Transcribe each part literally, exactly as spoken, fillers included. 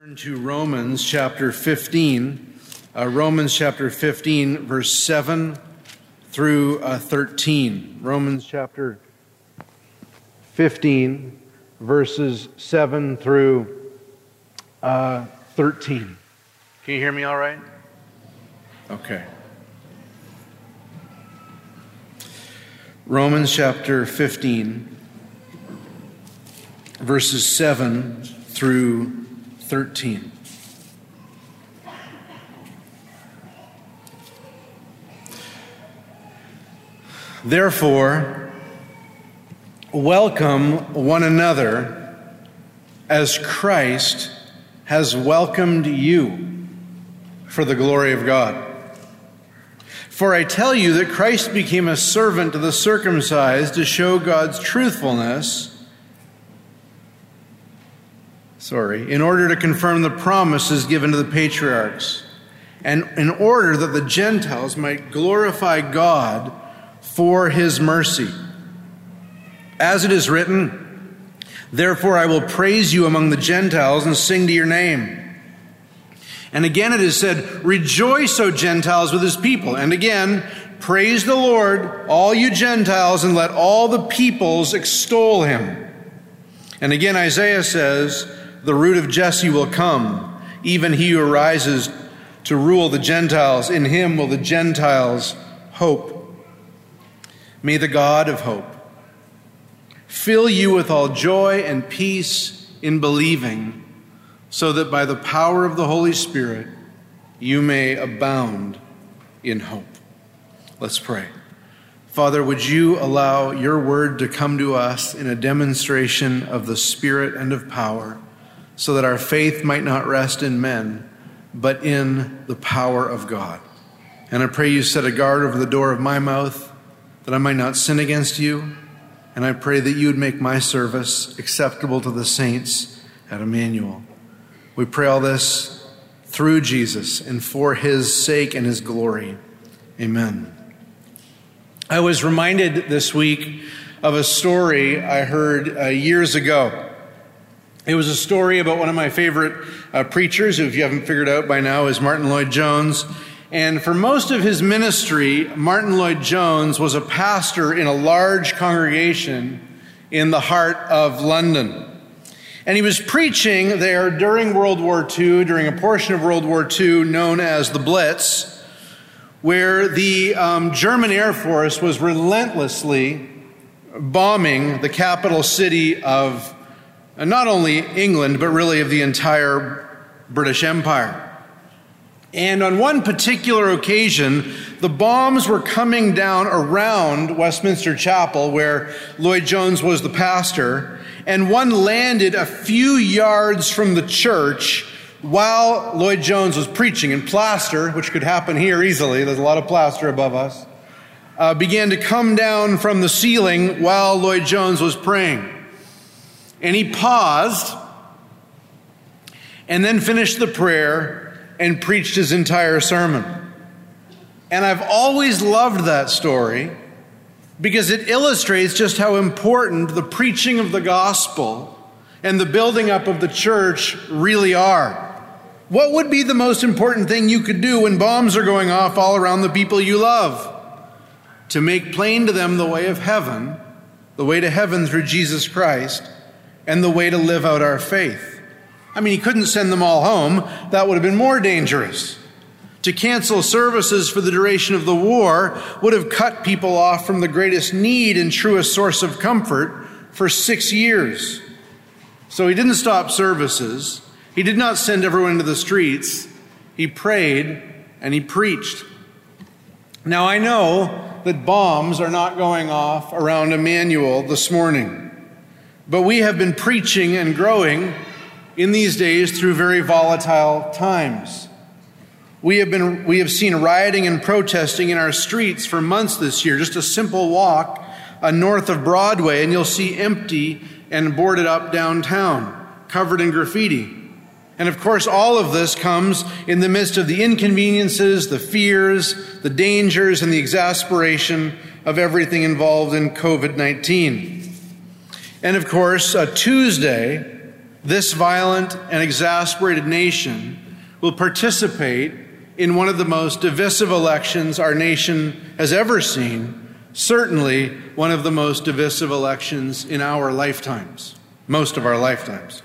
To Romans chapter fifteen, uh, Romans chapter fifteen, verse seven through uh, thirteen. Romans chapter fifteen, verses seven through uh, thirteen. Can you hear me all right? Okay. Romans chapter fifteen, verses seven through thirteen. Therefore, welcome one another as Christ has welcomed you for the glory of God. For I tell you that Christ became a servant to the circumcised to show God's truthfulness, Sorry, in order to confirm the promises given to the patriarchs, and in order that the Gentiles might glorify God for his mercy. As it is written, therefore I will praise you among the Gentiles and sing to your name. And again it is said, rejoice, O Gentiles, with his people. And again, praise the Lord, all you Gentiles, and let all the peoples extol him. And again Isaiah says, the root of Jesse will come, even he who arises to rule the Gentiles. In him will the Gentiles hope. May the God of hope fill you with all joy and peace in believing, so that by the power of the Holy Spirit you may abound in hope. Let's pray. Father, would you allow your word to come to us in a demonstration of the Spirit and of power, so that our faith might not rest in men, but in the power of God. And I pray you set a guard over the door of my mouth, that I might not sin against you. And I pray that you would make my service acceptable to the saints at Emmanuel. We pray all this through Jesus and for his sake and his glory. Amen. I was reminded this week of a story I heard uh, years ago. It was a story about one of my favorite uh, preachers, who, if you haven't figured out by now, is Martin Lloyd-Jones. And for most of his ministry, Martin Lloyd-Jones was a pastor in a large congregation in the heart of London. And he was preaching there during World War Two, during a portion of World War Two known as the Blitz, where the um, German Air Force was relentlessly bombing the capital city of And not only England, but really of the entire British Empire. And on one particular occasion, the bombs were coming down around Westminster Chapel, where Lloyd-Jones was the pastor, and one landed a few yards from the church while Lloyd-Jones was preaching. And plaster, which could happen here easily, there's a lot of plaster above us, uh, began to come down from the ceiling while Lloyd-Jones was praying. And he paused and then finished the prayer and preached his entire sermon. And I've always loved that story because it illustrates just how important the preaching of the gospel and the building up of the church really are. What would be the most important thing you could do when bombs are going off all around the people you love? To make plain to them the way of heaven, the way to heaven through Jesus Christ, and the way to live out our faith. I mean, he couldn't send them all home. That would have been more dangerous. To cancel services for the duration of the war would have cut people off from the greatest need and truest source of comfort for six years. So he didn't stop services. He did not send everyone into the streets. He prayed and he preached. Now, I know that bombs are not going off around Emmanuel this morning. But we have been preaching and growing in these days through very volatile times. We have been we have seen rioting and protesting in our streets for months this year. Just a simple walk uh, north of Broadway, and you'll see empty and boarded up downtown, covered in graffiti. And of course, all of this comes in the midst of the inconveniences, the fears, the dangers, and the exasperation of everything involved in covid nineteen. And of course, uh, Tuesday, this violent and exasperated nation will participate in one of the most divisive elections our nation has ever seen, certainly one of the most divisive elections in our lifetimes, most of our lifetimes.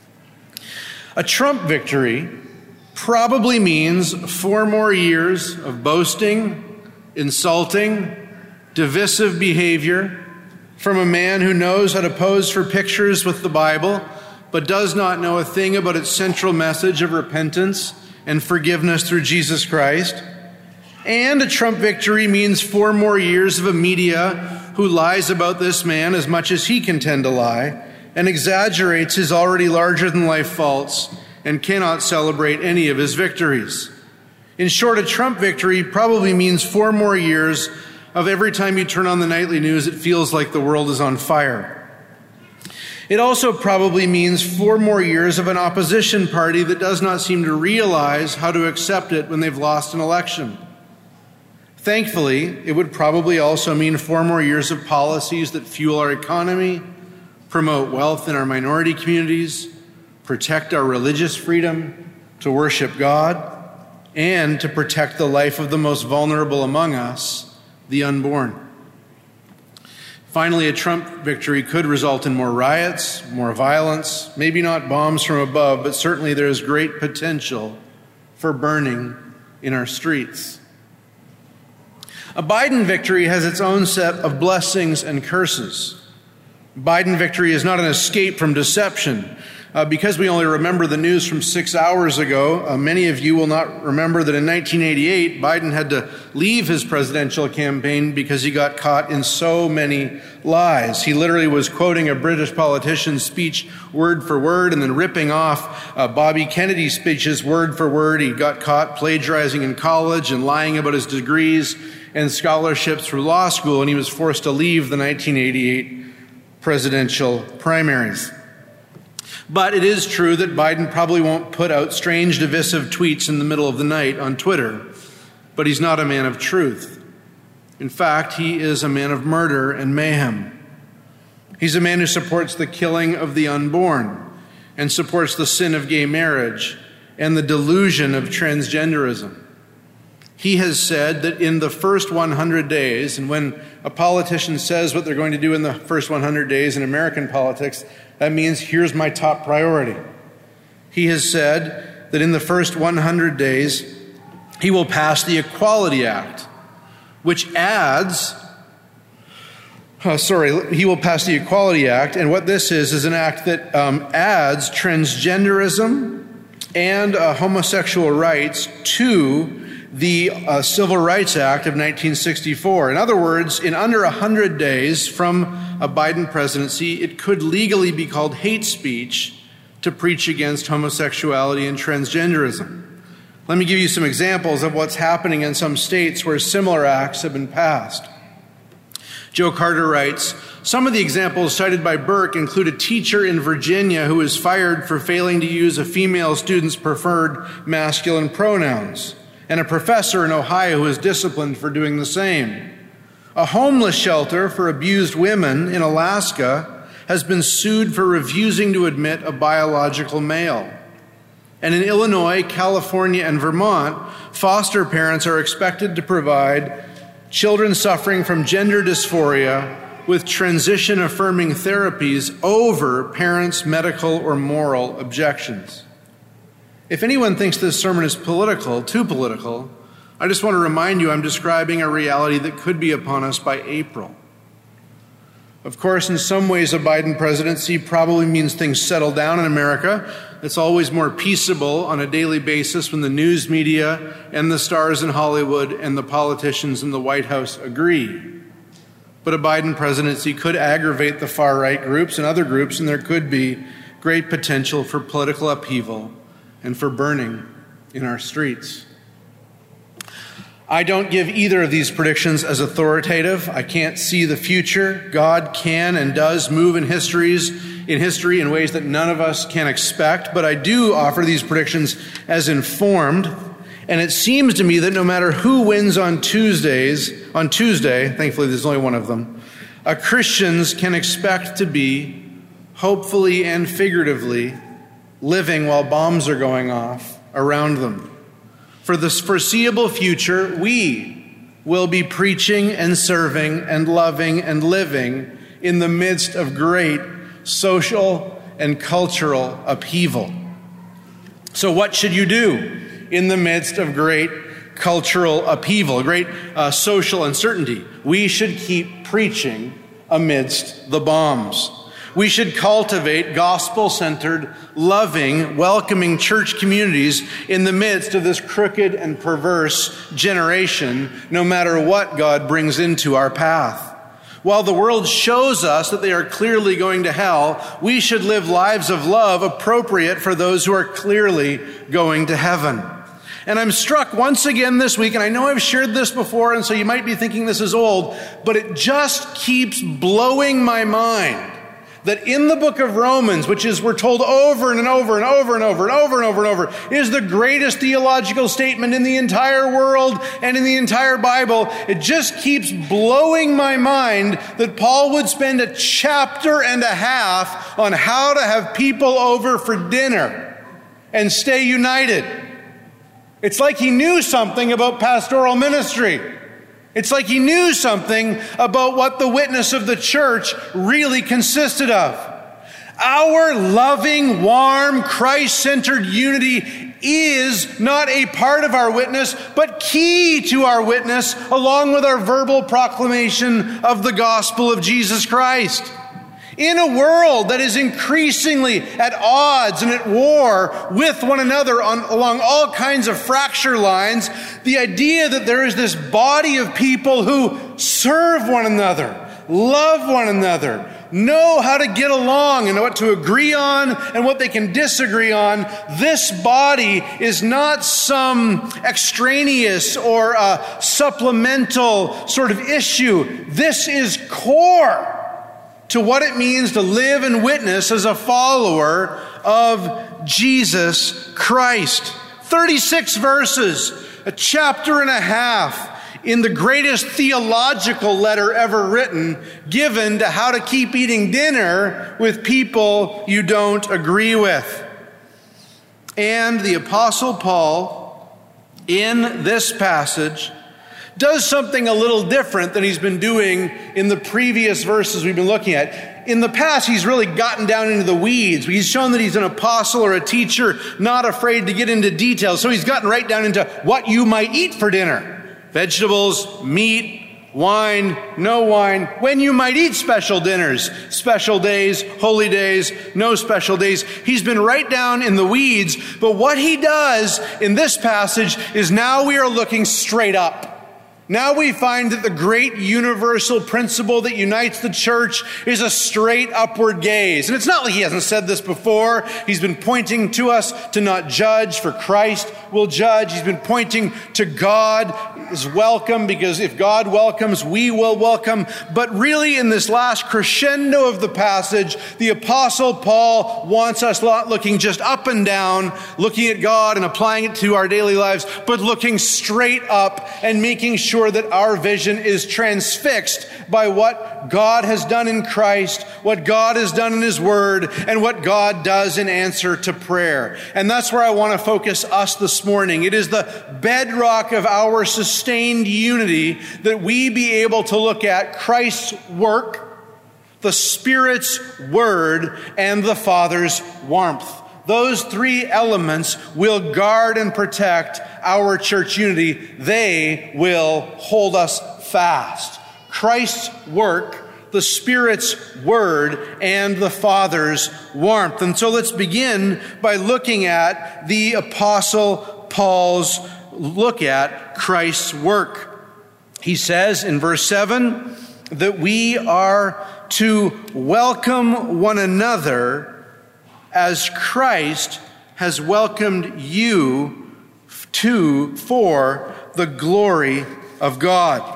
A Trump victory probably means four more years of boasting, insulting, divisive behavior from a man who knows how to pose for pictures with the Bible, but does not know a thing about its central message of repentance and forgiveness through Jesus Christ. And a Trump victory means four more years of a media who lies about this man as much as he can tend to lie and exaggerates his already larger-than-life faults and cannot celebrate any of his victories. In short, a Trump victory probably means four more years of every time you turn on the nightly news, it feels like the world is on fire. It also probably means four more years of an opposition party that does not seem to realize how to accept it when they've lost an election. Thankfully, it would probably also mean four more years of policies that fuel our economy, promote wealth in our minority communities, protect our religious freedom to worship God, and to protect the life of the most vulnerable among us, the unborn. Finally, a Trump victory could result in more riots, more violence, maybe not bombs from above, but certainly there is great potential for burning in our streets. A Biden victory has its own set of blessings and curses. Biden victory is not an escape from deception. Uh, because we only remember the news from six hours ago, uh, many of you will not remember that in nineteen eighty-eight, Biden had to leave his presidential campaign because he got caught in so many lies. He literally was quoting a British politician's speech word for word and then ripping off uh, Bobby Kennedy's speeches word for word. He got caught plagiarizing in college and lying about his degrees and scholarships through law school, and he was forced to leave the nineteen eighty-eight presidential primaries. But it is true that Biden probably won't put out strange, divisive tweets in the middle of the night on Twitter, but he's not a man of truth. In fact, he is a man of murder and mayhem. He's a man who supports the killing of the unborn and supports the sin of gay marriage and the delusion of transgenderism. He has said that in the first one hundred days, and when a politician says what they're going to do in the first one hundred days in American politics, that means here's my top priority. He has said that in the first one hundred days, he will pass the Equality Act, which adds, uh, sorry, he will pass the Equality Act, and what this is is an act that um, adds transgenderism and uh, homosexual rights to the uh, Civil Rights Act of nineteen sixty-four. In other words, in under one hundred days from a Biden presidency, it could legally be called hate speech to preach against homosexuality and transgenderism. Let me give you some examples of what's happening in some states where similar acts have been passed. Joe Carter writes, some of the examples cited by Burke include a teacher in Virginia who was fired for failing to use a female student's preferred masculine pronouns, and a professor in Ohio who was disciplined for doing the same. A homeless shelter for abused women in Alaska has been sued for refusing to admit a biological male. And in Illinois, California, and Vermont, foster parents are expected to provide children suffering from gender dysphoria with transition-affirming therapies over parents' medical or moral objections. If anyone thinks this sermon is political, too political, I just want to remind you I'm describing a reality that could be upon us by April. Of course, in some ways, a Biden presidency probably means things settle down in America. It's always more peaceable on a daily basis when the news media and the stars in Hollywood and the politicians in the White House agree. But a Biden presidency could aggravate the far-right groups and other groups, and there could be great potential for political upheaval and for burning in our streets. I don't give either of these predictions as authoritative. I can't see the future. God can and does move in histories, in history in ways that none of us can expect, but I do offer these predictions as informed. And it seems to me that no matter who wins on Tuesdays, on Tuesday, thankfully there's only one of them, uh, Christians can expect to be, hopefully and figuratively, living while bombs are going off around them. For the foreseeable future, we will be preaching and serving and loving and living in the midst of great social and cultural upheaval. So what should you do in the midst of great cultural upheaval, great uh, social uncertainty? We should keep preaching amidst the bombs. We should cultivate gospel-centered, loving, welcoming church communities in the midst of this crooked and perverse generation, no matter what God brings into our path. While the world shows us that they are clearly going to hell, we should live lives of love appropriate for those who are clearly going to heaven. And I'm struck once again this week, and I know I've shared this before, and so you might be thinking this is old, but it just keeps blowing my mind that in the book of Romans, which is, we're told over and over and over and over and over and over and over, is the greatest theological statement in the entire world and in the entire Bible, it just keeps blowing my mind that Paul would spend a chapter and a half on how to have people over for dinner and stay united. It's like he knew something about pastoral ministry. It's like he knew something about what the witness of the church really consisted of. Our loving, warm, Christ-centered unity is not a part of our witness, but key to our witness, along with our verbal proclamation of the gospel of Jesus Christ. In a world that is increasingly at odds and at war with one another on, along all kinds of fracture lines, the idea that there is this body of people who serve one another, love one another, know how to get along and what to agree on and what they can disagree on, this body is not some extraneous or uh, supplemental sort of issue. This is core to what it means to live and witness as a follower of Jesus Christ. thirty-six verses, a chapter and a half in the greatest theological letter ever written, given to how to keep eating dinner with people you don't agree with. And the Apostle Paul, in this passage, does something a little different than he's been doing in the previous verses we've been looking at. In the past, he's really gotten down into the weeds. He's shown that he's an apostle or a teacher, not afraid to get into details. So he's gotten right down into what you might eat for dinner. Vegetables, meat, wine, no wine, when you might eat special dinners, special days, holy days, no special days. He's been right down in the weeds. But what he does in this passage is now we are looking straight up. Now we find that the great universal principle that unites the church is a straight upward gaze. And it's not like he hasn't said this before. He's been pointing to us to not judge, for Christ will judge. He's been pointing to God is welcome, because if God welcomes, we will welcome. But really, in this last crescendo of the passage, the Apostle Paul wants us not looking just up and down, looking at God and applying it to our daily lives, but looking straight up and making sure Sure that our vision is transfixed by what God has done in Christ, what God has done in His Word, and what God does in answer to prayer. And that's where I want to focus us this morning. It is the bedrock of our sustained unity that we be able to look at Christ's work, the Spirit's Word, and the Father's warmth. Those three elements will guard and protect our church unity. They will hold us fast. Christ's work, the Spirit's Word, and the Father's warmth. And so let's begin by looking at the Apostle Paul's look at Christ's work. He says in verse seven that we are to welcome one another as Christ has welcomed you to for the glory of God.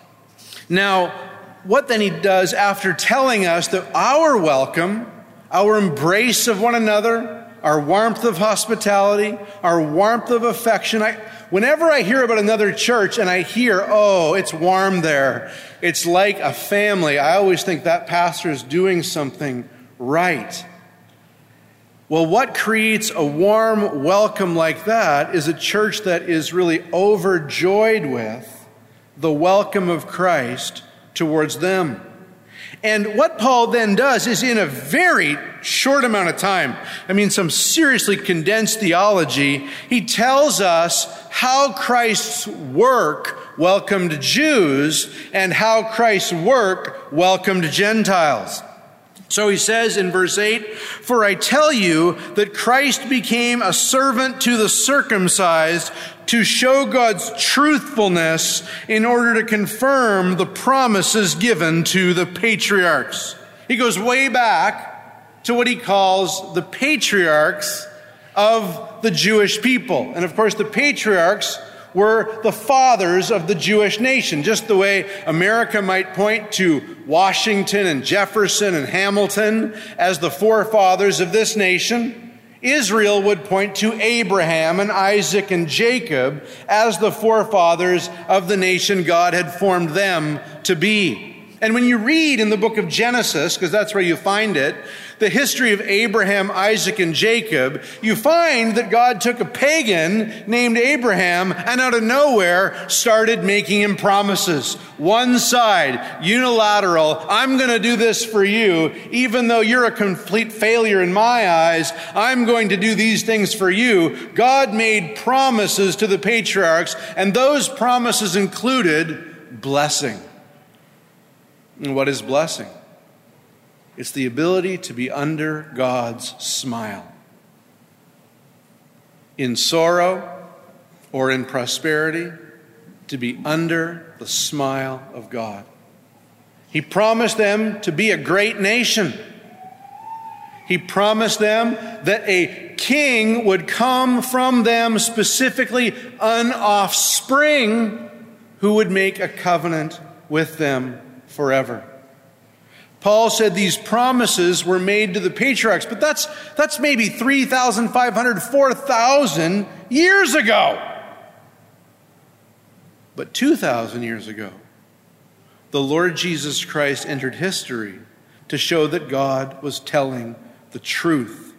Now, what then he does after telling us that our welcome, our embrace of one another, our warmth of hospitality, our warmth of affection. I, whenever I hear about another church and I hear, oh, it's warm there, it's like a family, I always think that pastor is doing something right. Well, what creates a warm welcome like that is a church that is really overjoyed with the welcome of Christ towards them. And what Paul then does is, in a very short amount of time, I mean some seriously condensed theology, he tells us how Christ's work welcomed Jews and how Christ's work welcomed Gentiles. So he says in verse eight, "For I tell you that Christ became a servant to the circumcised to show God's truthfulness in order to confirm the promises given to the patriarchs." He goes way back to what he calls the patriarchs of the Jewish people. And of course, the patriarchs were the fathers of the Jewish nation, just the way America might point to Washington and Jefferson and Hamilton as the forefathers of this nation. Israel would point to Abraham and Isaac and Jacob as the forefathers of the nation God had formed them to be. And when you read in the book of Genesis, because that's where you find it, the history of Abraham, Isaac, and Jacob, you find that God took a pagan named Abraham and out of nowhere started making him promises. One side, unilateral, I'm going to do this for you, even though you're a complete failure in my eyes, I'm going to do these things for you. God made promises to the patriarchs, and those promises included blessing. And what is blessing? It's the ability to be under God's smile. In sorrow or in prosperity, to be under the smile of God. He promised them to be a great nation. He promised them that a king would come from them, specifically an offspring who would make a covenant with them forever. Paul said these promises were made to the patriarchs, but that's that's maybe three thousand five hundred, four thousand years ago. But two thousand years ago, the Lord Jesus Christ entered history to show that God was telling the truth,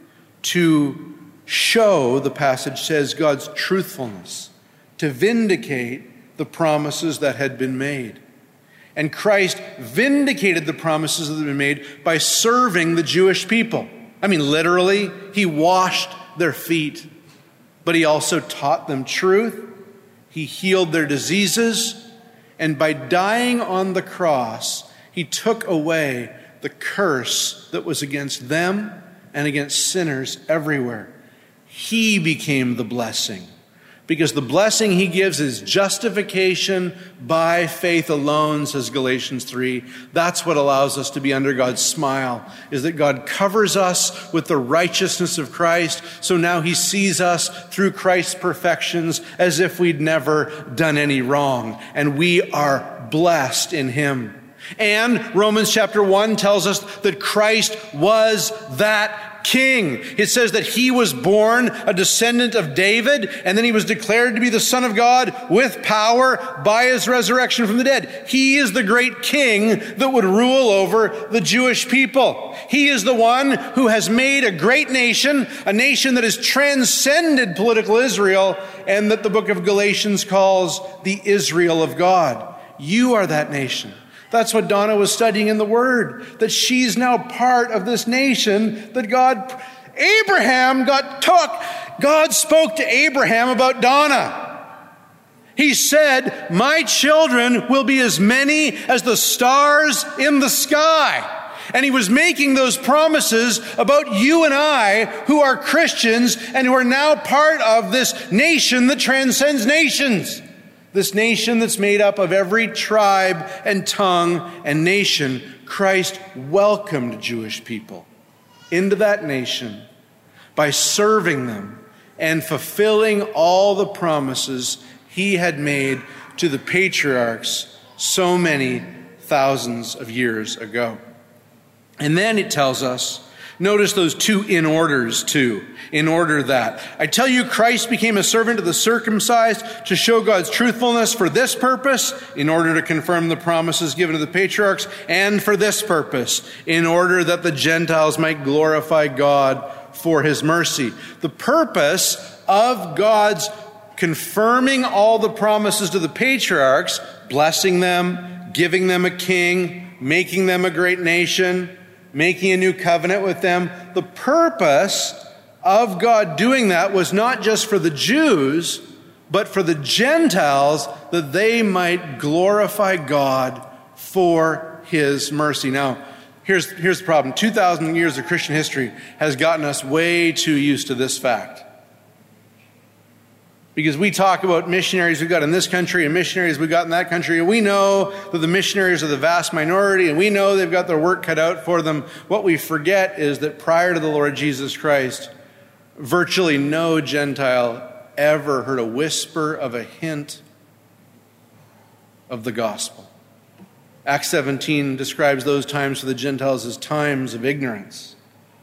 to show, the passage says, God's truthfulness, to vindicate the promises that had been made. And Christ vindicated the promises that had been made by serving the Jewish people. I mean, literally, he washed their feet, but he also taught them truth. He healed their diseases. And by dying on the cross, he took away the curse that was against them and against sinners everywhere. He became the blessing. Because the blessing he gives is justification by faith alone, says Galatians three. That's what allows us to be under God's smile, is that God covers us with the righteousness of Christ. So now he sees us through Christ's perfections as if we'd never done any wrong. And we are blessed in him. And Romans chapter one tells us that Christ was that king. It says that he was born a descendant of David, and then he was declared to be the Son of God with power by his resurrection from the dead. He is the great king that would rule over the Jewish people. He is the one who has made a great nation, a nation that has transcended political Israel, and that the book of Galatians calls the Israel of God. You are that nation. That's what Donna was studying in the Word, that she's now part of this nation that God, Abraham got took. God spoke to Abraham about Donna. He said, my children will be as many as the stars in the sky. And he was making those promises about you and I who are Christians and who are now part of this nation that transcends nations. This nation that's made up of every tribe and tongue and nation. Christ welcomed Jewish people into that nation by serving them and fulfilling all the promises he had made to the patriarchs so many thousands of years ago. And then it tells us, notice those two in orders too. In order that. I tell you, Christ became a servant to the circumcised to show God's truthfulness for this purpose, in order to confirm the promises given to the patriarchs, and for this purpose, in order that the Gentiles might glorify God for his mercy. The purpose of God's confirming all the promises to the patriarchs, blessing them, giving them a king, making them a great nation, making a new covenant with them. The purpose of God doing that was not just for the Jews, but for the Gentiles, that they might glorify God for his mercy. Now, here's, here's the problem. two thousand years of Christian history has gotten us way too used to this fact. Because we talk about missionaries we've got in this country and missionaries we've got in that country, and we know that the missionaries are the vast minority, and we know they've got their work cut out for them. What we forget is that prior to the Lord Jesus Christ, virtually no Gentile ever heard a whisper of a hint of the gospel. Acts seventeen describes those times for the Gentiles as times of ignorance.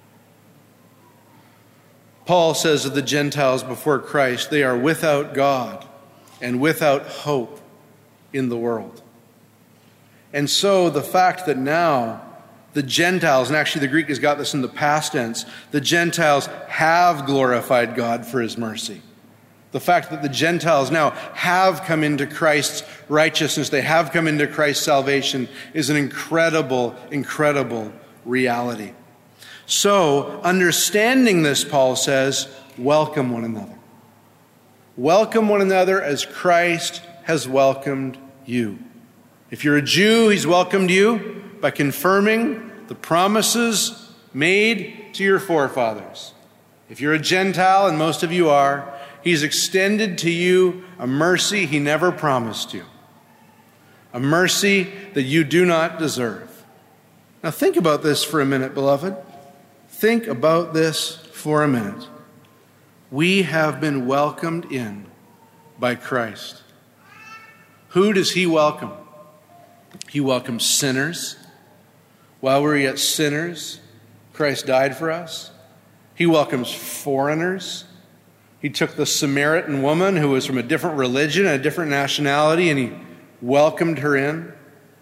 Paul says of the Gentiles before Christ, they are without God and without hope in the world. And so the fact that now the Gentiles, and actually the Greek has got this in the past tense, the Gentiles have glorified God for his mercy. The fact that the Gentiles now have come into Christ's righteousness, they have come into Christ's salvation, is an incredible, incredible reality. So, understanding this, Paul says, welcome one another. Welcome one another as Christ has welcomed you. If you're a Jew, he's welcomed you by confirming the promises made to your forefathers. If you're a Gentile, and most of you are, he's extended to you a mercy he never promised you. A mercy that you do not deserve. Now think about this for a minute, beloved. Think about this for a minute. We have been welcomed in by Christ. Who does he welcome? He welcomes sinners. While we were yet sinners, Christ died for us. He welcomes foreigners. He took the Samaritan woman who was from a different religion and a different nationality, and he welcomed her in.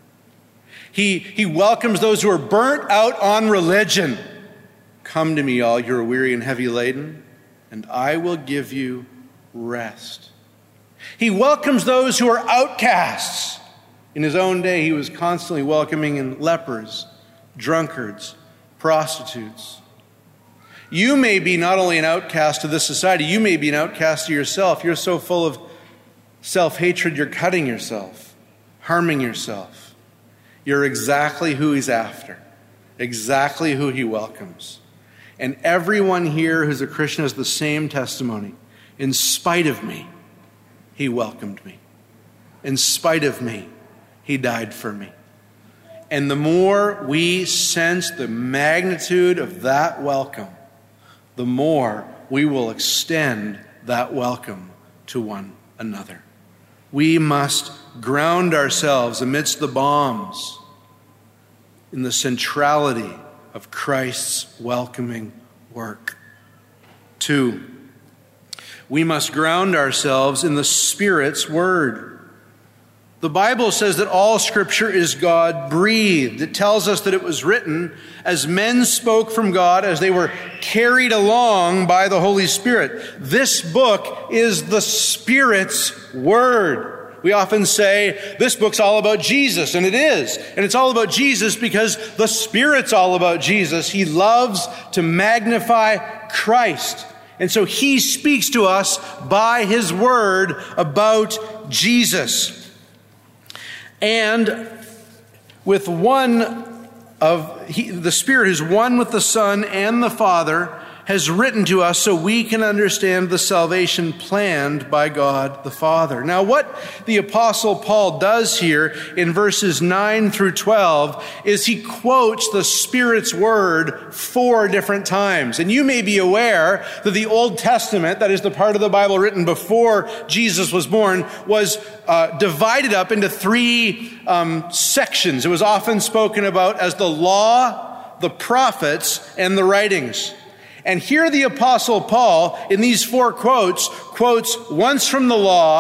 He, he welcomes those who are burnt out on religion. Come to me, all you are weary and heavy laden, and I will give you rest. He welcomes those who are outcasts. In his own day, he was constantly welcoming in lepers, drunkards, prostitutes. You may be not only an outcast to this society, you may be an outcast to yourself. You're so full of self-hatred, you're cutting yourself, harming yourself. You're exactly who he's after, exactly who he welcomes. And everyone here who's a Christian has the same testimony. In spite of me, he welcomed me. In spite of me, he died for me. And the more we sense the magnitude of that welcome, the more we will extend that welcome to one another. We must ground ourselves amidst the bombs in the centrality of Christ's welcoming work. Two, we must ground ourselves in the Spirit's word. The Bible says that all Scripture is God-breathed. It tells us that it was written as men spoke from God as they were carried along by the Holy Spirit. This book is the Spirit's word. We often say, this book's all about Jesus, and it is. And it's all about Jesus because the Spirit's all about Jesus. He loves to magnify Christ. And so he speaks to us by his word about Jesus. And with one of he, the Spirit who's one with the Son and the Father has written to us so we can understand the salvation planned by God the Father. Now, what the Apostle Paul does here in verses nine through twelve is he quotes the Spirit's word four different times. And you may be aware that the Old Testament, that is the part of the Bible written before Jesus was born, was uh, divided up into three um, sections. It was often spoken about as the law, the prophets, and the writings. And here the Apostle Paul, in these four quotes, quotes once from the law,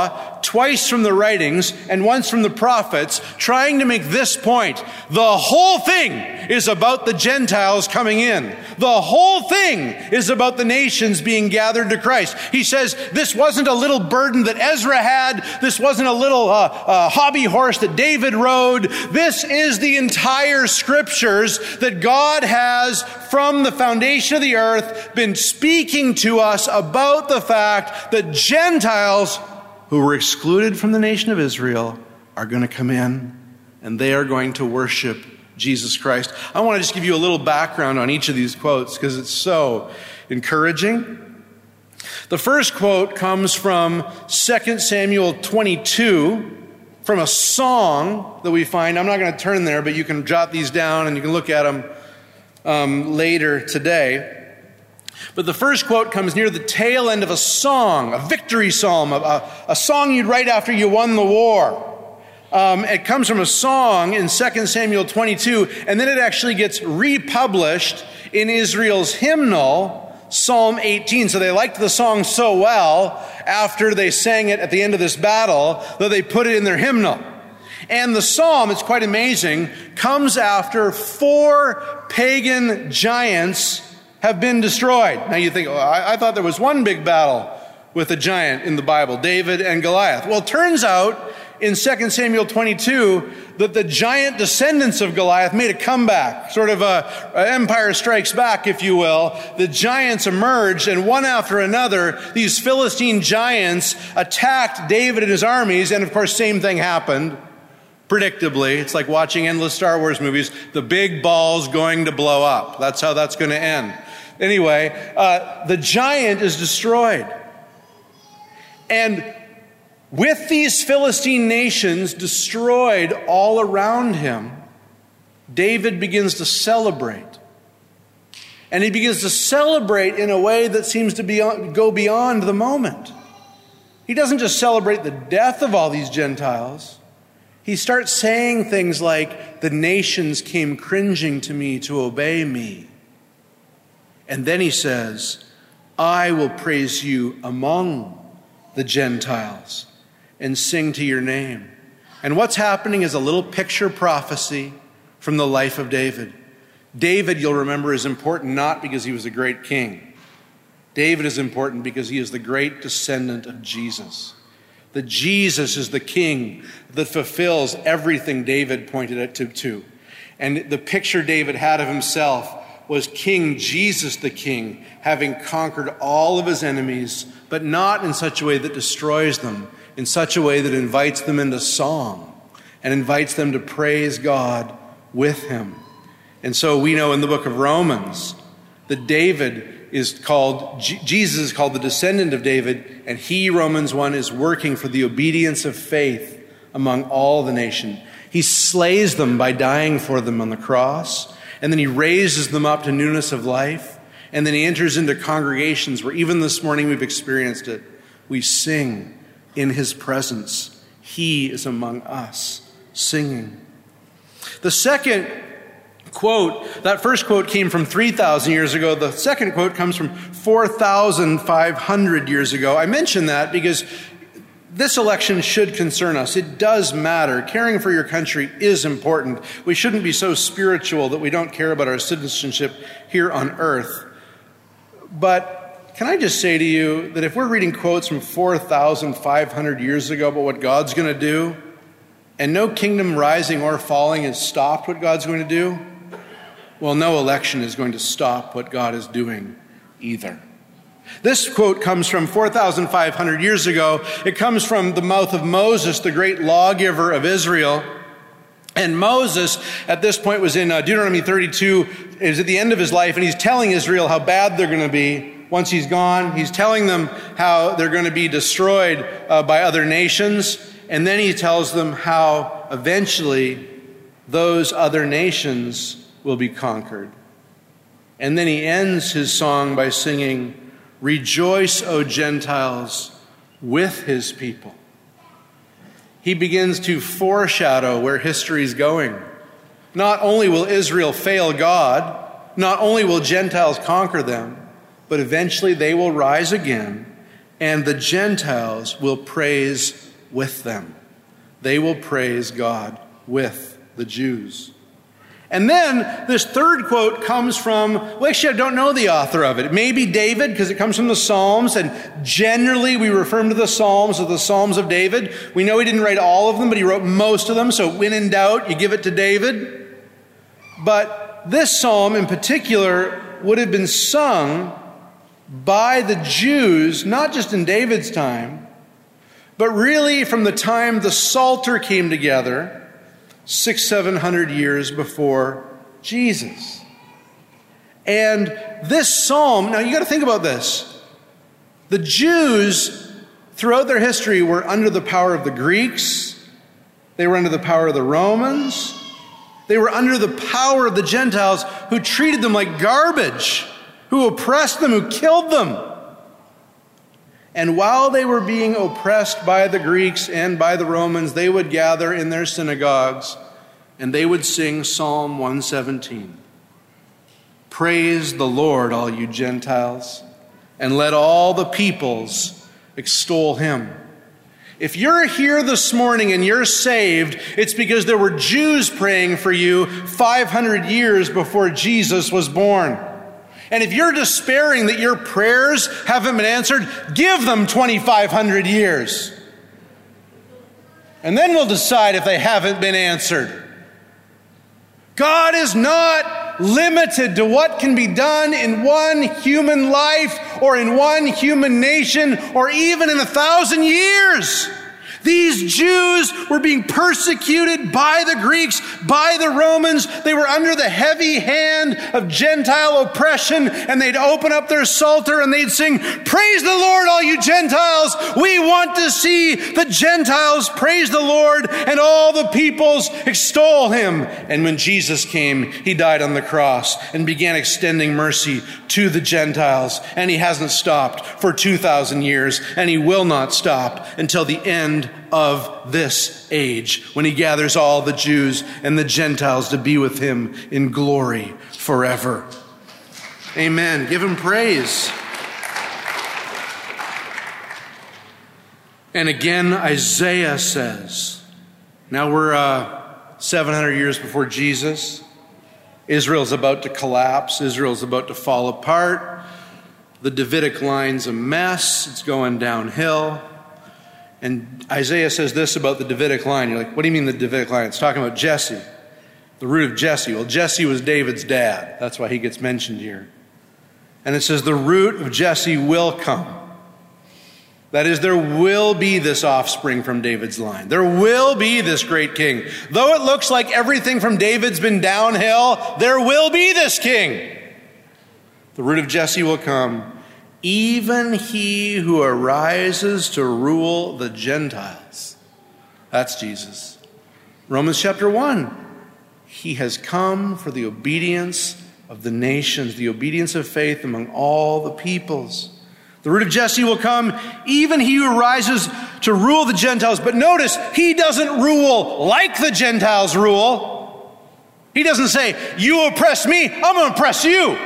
twice from the writings and once from the prophets, trying to make this point. The whole thing is about the Gentiles coming in. The whole thing is about the nations being gathered to Christ. He says this wasn't a little burden that Ezra had. This wasn't a little uh, uh, hobby horse that David rode. This is the entire scriptures that God has, from the foundation of the earth, been speaking to us about the fact that Gentiles who were excluded from the nation of Israel are going to come in, and they are going to worship Jesus Christ. I want to just give you a little background on each of these quotes because it's so encouraging. The first quote comes from Second Samuel twenty-two, from a song that we find. I'm not going to turn there, but you can jot these down and you can look at them um, later today. But the first quote comes near the tail end of a song, a victory psalm, a, a song you'd write after you won the war. Um, it comes from a song in Second Samuel twenty-two, and then it actually gets republished in Israel's hymnal, Psalm eighteen. So they liked the song so well after they sang it at the end of this battle that they put it in their hymnal. And the psalm, it's quite amazing, comes after four pagan giants have been destroyed. Now you think, oh, I, I thought there was one big battle with a giant in the Bible, David and Goliath. Well, it turns out in Second Samuel twenty-two that the giant descendants of Goliath made a comeback, sort of a, a Empire Strikes Back, if you will. The giants emerged, and one after another, these Philistine giants attacked David and his armies, and of course, same thing happened. Predictably, it's like watching endless Star Wars movies. The big ball's going to blow up. That's how that's going to end. Anyway, uh, the giant is destroyed. And with these Philistine nations destroyed all around him, David begins to celebrate. And he begins to celebrate in a way that seems to be, go beyond the moment. He doesn't just celebrate the death of all these Gentiles. He starts saying things like, the nations came cringing to me to obey me. And then he says, I will praise you among the Gentiles and sing to your name. And what's happening is a little picture prophecy from the life of David. David, you'll remember, is important not because he was a great king. David is important because he is the great descendant of Jesus. That Jesus is the king that fulfills everything David pointed it to, to. And the picture David had of himself was King Jesus the King, having conquered all of his enemies, but not in such a way that destroys them, in such a way that invites them into song and invites them to praise God with him. And so we know in the book of Romans that David is called, Jesus is called the descendant of David, and he, Romans one, is working for the obedience of faith among all the nation. He slays them by dying for them on the cross, and then he raises them up to newness of life, and then he enters into congregations where even this morning we've experienced it. We sing in his presence. He is among us singing. The second quote, that first quote came from three thousand years ago. The second quote comes from four thousand five hundred years ago. I mention that because this election should concern us. It does matter. Caring for your country is important. We shouldn't be so spiritual that we don't care about our citizenship here on earth. But can I just say to you that if we're reading quotes from four thousand five hundred years ago about what God's going to do, and no kingdom rising or falling has stopped what God's going to do, well, no election is going to stop what God is doing either. This quote comes from four thousand five hundred years ago. It comes from the mouth of Moses, the great lawgiver of Israel. And Moses, at this point, was in uh, Deuteronomy thirty-two. Is at the end of his life, and he's telling Israel how bad they're going to be once he's gone. He's telling them how they're going to be destroyed uh, by other nations. And then he tells them how eventually those other nations will be conquered. And then he ends his song by singing, "Rejoice, O Gentiles, with his people." He begins to foreshadow where history is going. Not only will Israel fail God, not only will Gentiles conquer them, but eventually they will rise again, and the Gentiles will praise with them. They will praise God with the Jews. And then this third quote comes from, well, actually, I don't know the author of it. It may be David, because it comes from the Psalms, and generally we refer to the Psalms as the Psalms of David. We know he didn't write all of them, but he wrote most of them, so when in doubt, you give it to David. But this psalm in particular would have been sung by the Jews, not just in David's time, but really from the time the Psalter came together, six, seven hundred years before Jesus. And this psalm, now you got to think about this. The Jews, throughout their history, were under the power of the Greeks. They were under the power of the Romans. They were under the power of the Gentiles, who treated them like garbage, who oppressed them, who killed them. And while they were being oppressed by the Greeks and by the Romans, they would gather in their synagogues and they would sing Psalm one seventeen. Praise the Lord, all you Gentiles, and let all the peoples extol him. If you're here this morning and you're saved, it's because there were Jews praying for you five hundred years before Jesus was born. And if you're despairing that your prayers haven't been answered, give them twenty-five hundred years. And then we'll decide if they haven't been answered. God is not limited to what can be done in one human life or in one human nation or even in a thousand years. These Jews were being persecuted by the Greeks, by the Romans. They were under the heavy hand of Gentile oppression, and they'd open up their Psalter and they'd sing, praise the Lord, all you Gentiles. We want to see the Gentiles praise the Lord and all the peoples extol him. And when Jesus came, he died on the cross and began extending mercy to the Gentiles. And he hasn't stopped for two thousand years, and he will not stop until the end of this age, when he gathers all the Jews and the Gentiles to be with him in glory forever. Amen. Give him praise. And again, Isaiah says, now we're uh, seven hundred years before Jesus. Israel's about to collapse. Israel's about to fall apart. The Davidic line's a mess. It's going downhill. And Isaiah says this about the Davidic line. You're like, what do you mean the Davidic line? It's talking about Jesse, the root of Jesse. Well, Jesse was David's dad. That's why he gets mentioned here. And it says the root of Jesse will come. That is, there will be this offspring from David's line. There will be this great king. Though it looks like everything from David's been downhill, there will be this king. The root of Jesse will come. Even he who arises to rule the Gentiles. That's Jesus. Romans chapter one. He has come for the obedience of the nations, the obedience of faith among all the peoples. The root of Jesse will come, even he who arises to rule the Gentiles. But notice, he doesn't rule like the Gentiles rule. He doesn't say, you oppress me, I'm going to oppress you.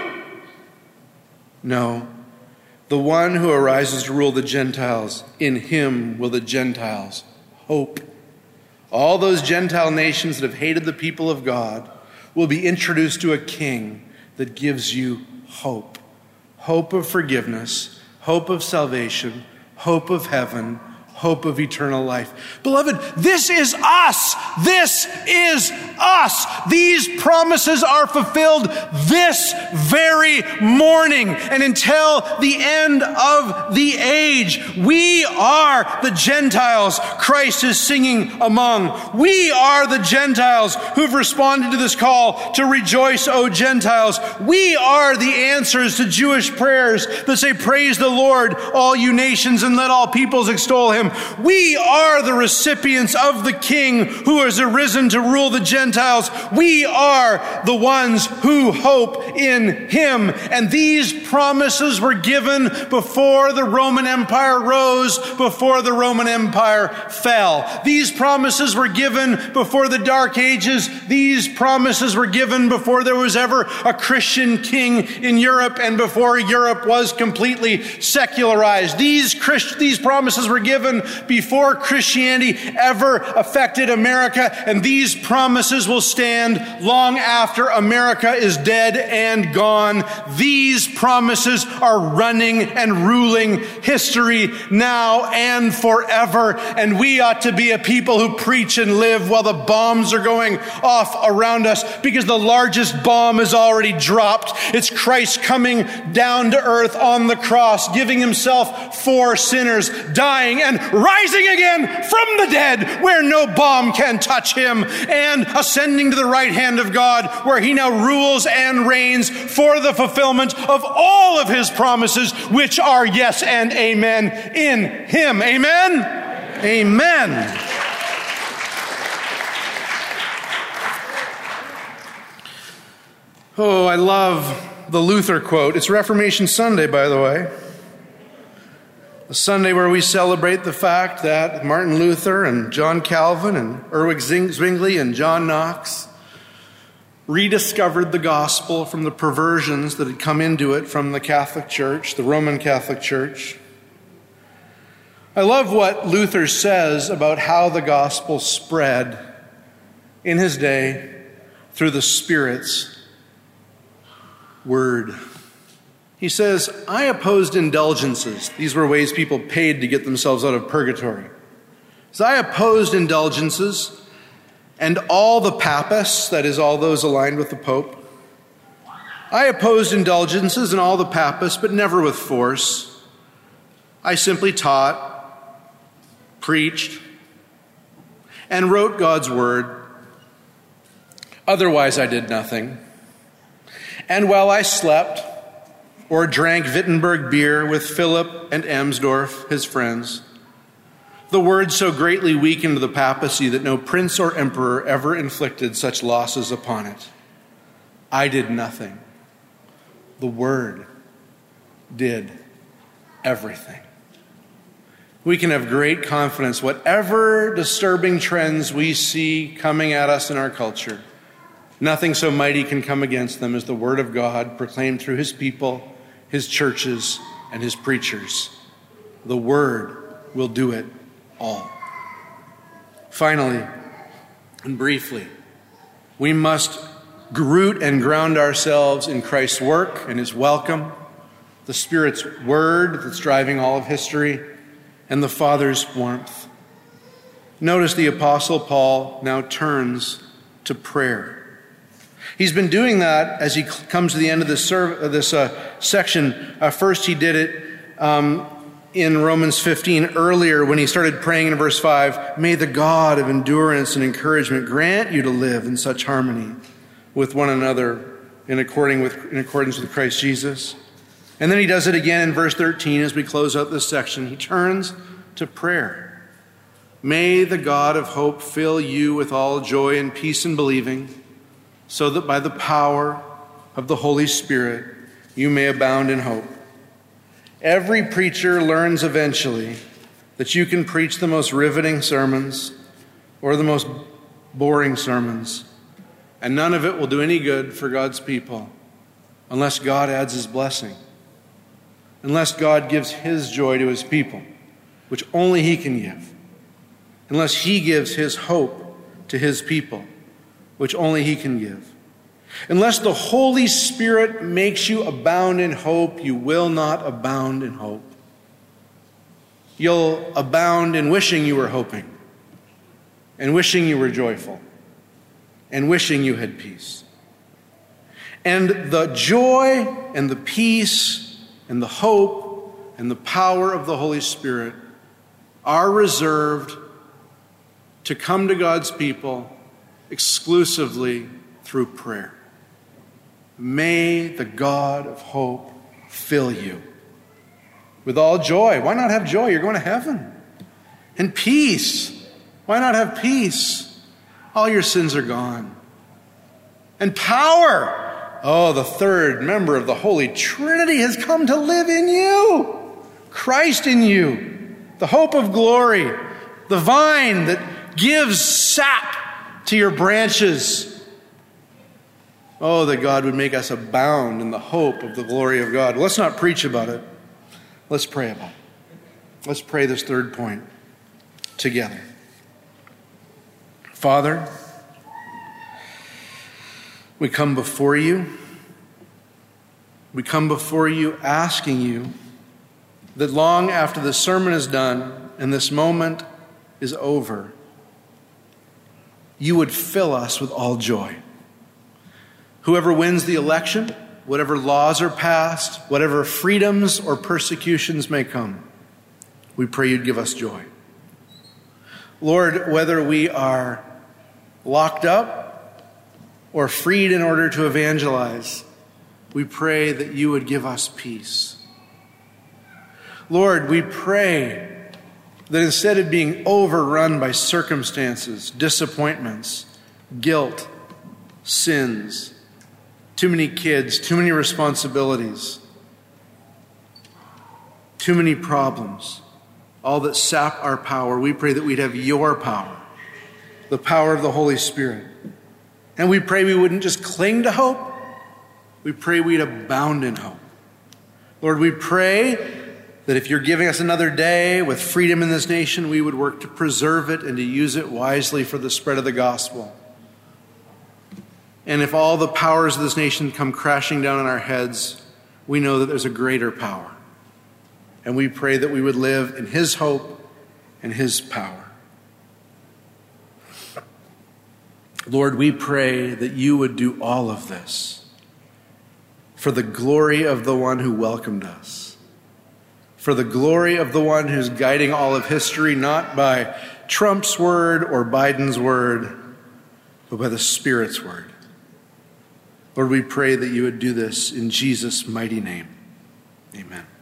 No. The one who arises to rule the Gentiles, in him will the Gentiles hope. All those Gentile nations that have hated the people of God will be introduced to a king that gives you hope. Hope of forgiveness, hope of salvation, hope of heaven, hope of eternal life. Beloved, this is us. This is us. These promises are fulfilled this very morning and until the end of the age. We are the Gentiles Christ is singing among. We are the Gentiles who've responded to this call to rejoice, O Gentiles. We are the answers to Jewish prayers that say, praise the Lord, all you nations, and let all peoples extol him. We are the recipients of the King who has arisen to rule the Gentiles. We are the ones who hope in him. And these promises were given before the Roman Empire rose, before the Roman Empire fell. These promises were given before the Dark Ages. These promises were given before there was ever a Christian king in Europe and before Europe was completely secularized. These Christ- these promises were given given before Christianity ever affected America, and these promises will stand long after America is dead and gone. These promises are running and ruling history now and forever, and we ought to be a people who preach and live while the bombs are going off around us, because the largest bomb is already dropped. It's Christ coming down to earth on the cross, giving himself for sinners, dying and rising again from the dead where no bomb can touch him, and ascending to the right hand of God, where he now rules and reigns for the fulfillment of all of his promises, which are yes and amen in him. Amen? Amen. Oh, I love the Luther quote. It's Reformation Sunday, by the way. A Sunday where we celebrate the fact that Martin Luther and John Calvin and Erwin Zwingli and John Knox rediscovered the gospel from the perversions that had come into it from the Catholic Church, the Roman Catholic Church. I love what Luther says about how the gospel spread in his day through the Spirit's word. He says, I opposed indulgences. These were ways people paid to get themselves out of purgatory. So I opposed indulgences and all the papists, that is, all those aligned with the Pope. I opposed indulgences and all the papists, but never with force. I simply taught, preached, and wrote God's word. Otherwise, I did nothing. And while I slept, or drank Wittenberg beer with Philip and Amsdorf, his friends, the word so greatly weakened the papacy that no prince or emperor ever inflicted such losses upon it. I did nothing. The word did everything. We can have great confidence, whatever disturbing trends we see coming at us in our culture, nothing so mighty can come against them as the word of God proclaimed through his people, his churches, and his preachers. The word will do it all. Finally, and briefly, we must root and ground ourselves in Christ's work and his welcome, the Spirit's word that's driving all of history, and the Father's warmth. Notice the Apostle Paul now turns to prayer. He's been doing that as he comes to the end of this, serv- this uh, section. Uh, first, he did it um, in Romans fifteen earlier when he started praying in verse five, may the God of endurance and encouragement grant you to live in such harmony with one another in, according with, in accordance with Christ Jesus. And then he does it again in verse thirteen as we close out this section. He turns to prayer. May the God of hope fill you with all joy and peace in believing, so that by the power of the Holy Spirit you may abound in hope. Every preacher learns eventually that you can preach the most riveting sermons or the most boring sermons, and none of it will do any good for God's people unless God adds his blessing, unless God gives his joy to his people, which only he can give, unless he gives his hope to his people, which only he can give. Unless the Holy Spirit makes you abound in hope, you will not abound in hope. You'll abound in wishing you were hoping, and wishing you were joyful, and wishing you had peace. And the joy and the peace and the hope and the power of the Holy Spirit are reserved to come to God's people exclusively through prayer. May the God of hope fill you with all joy. Why not have joy? You're going to heaven. And peace. Why not have peace? All your sins are gone. And power. Oh, the third member of the Holy Trinity has come to live in you. Christ in you. The hope of glory. The vine that gives sap to your branches. Oh, that God would make us abound in the hope of the glory of God. Let's not preach about it. Let's pray about it. Let's pray this third point. together. Father, we come before you. We come before you asking you that long after the sermon is done and this moment is over, you would fill us with all joy. Whoever wins the election, whatever laws are passed, whatever freedoms or persecutions may come, we pray you'd give us joy. Lord, whether we are locked up or freed in order to evangelize, we pray that you would give us peace. Lord, we pray that instead of being overrun by circumstances, disappointments, guilt, sins, too many kids, too many responsibilities, too many problems, all that sap our power, we pray that we'd have your power, the power of the Holy Spirit. And we pray we wouldn't just cling to hope, we pray we'd abound in hope. Lord, we pray that if you're giving us another day with freedom in this nation, we would work to preserve it and to use it wisely for the spread of the gospel. And if all the powers of this nation come crashing down on our heads, we know that there's a greater power. And we pray that we would live in his hope and his power. Lord, we pray that you would do all of this for the glory of the one who welcomed us, for the glory of the one who's guiding all of history, not by Trump's word or Biden's word, but by the Spirit's word. Lord, we pray that you would do this in Jesus' mighty name. Amen.